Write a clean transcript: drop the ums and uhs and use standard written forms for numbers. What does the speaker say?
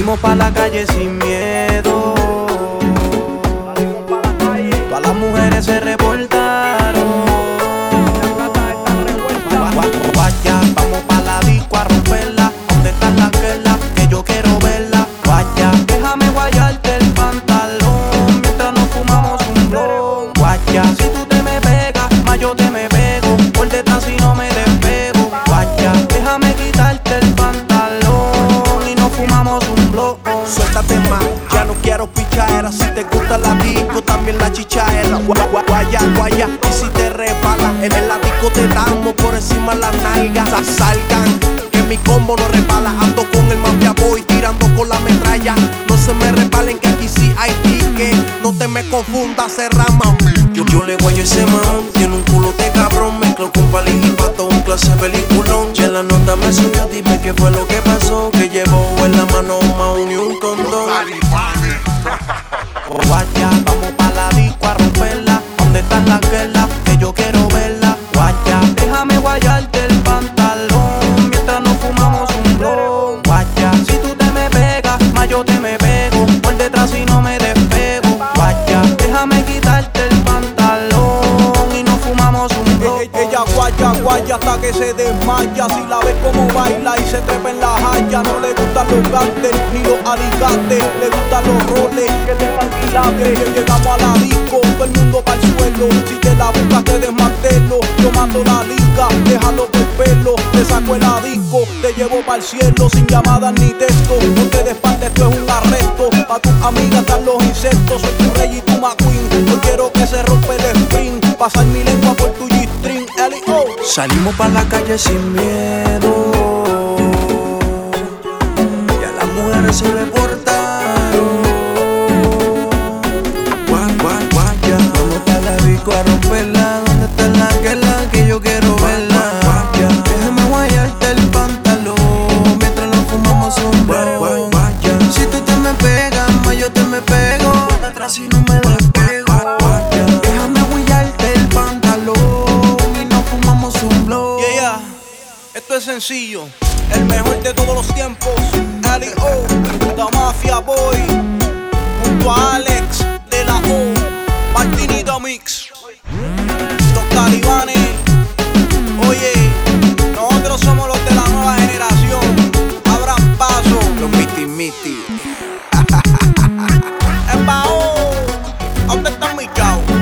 Salimos pa' la calle sin miedo. Todas las mujeres se reportaron. Vaya, vamos pa' la disco a romperla. ¿Dónde están las guerras? Que yo quiero verla. Vaya, déjame guayarte el pantalón mientras nos fumamos un blon. Vaya, si tú te me pegas, más yo te me pego. Por detrás y no me despego. Vaya, déjame quitarte el pantalón y nos fumamos un blon. Suéltate más, ya no quiero pichadera. Si te gusta la disco, también la chichaera. Guaya, guaya, y si te resbala, en el disco te damos por encima las nalgas. Salgan, que mi combo no resbala. Ando con el mafia boy, tirando con la metralla. No se me resbalen que aquí sí hay ticket. No te me confundas, cerrama. Yo le guayo ese man, tiene un culo de cabrón. Mezclo con pali y pato, un clase peliculón. Ya la nota me subió, dime qué fue lo que pasó. Que llevó en la mano un maún y un condón. Guaya, vamos pa' la disco a romperla. ¿Dónde están las guerras? Que yo quiero verla. Guaya, déjame guayarte el pantalón mientras nos fumamos un blon. Guaya, si tú te me pegas, más yo te me pego. Por detrás y no me despego. Guaya, déjame quitarte el pantalón y nos fumamos un blon. Ella guaya, guaya hasta que se desmaya. Si la ves como baila y se trepa en la haya. No le gustan los gantes ni los alicates. Le gustan los roles que te quilates. Llegamos a la disco, todo el mundo pa'l suelo. Si te la buscas te desmantelo. Yo mato la liga, déjalo por pelo. Te saco el disco, te llevo pa'l cielo. Sin llamadas ni texto, no te despandes, esto es un arresto. Pa' tus amigas están los insectos. Soy tu rey y tu McQueen. Yo quiero que se rompe el sprint. Pasar mi lengua por tu G-string. L.O. Salimos pa' la calle sin miedo. Ya las mujeres se reportaron. Guaya, vamos pa' la disco a romperla. ¿Dónde está la guerra? Que yo quiero verla. Guaya, déjame guayarte el pantalón mientras nos fumamos un blon. Guaya, si tú te me pegas, más yo te me pego. Por detrás y no me despego. Guaya, déjame guayarte el pantalón y nos fumamos un blon. Yeah, esto es sencillo. El mejor de todos los tiempos. L.O. The Mafia Boy. Junto a Alex de la O. Martinito Mix. Los talibanes. Oye, nosotros somos los de la nueva generación. Abran paso. Los miti. ¡Embao! ¿Dónde están mis chavos?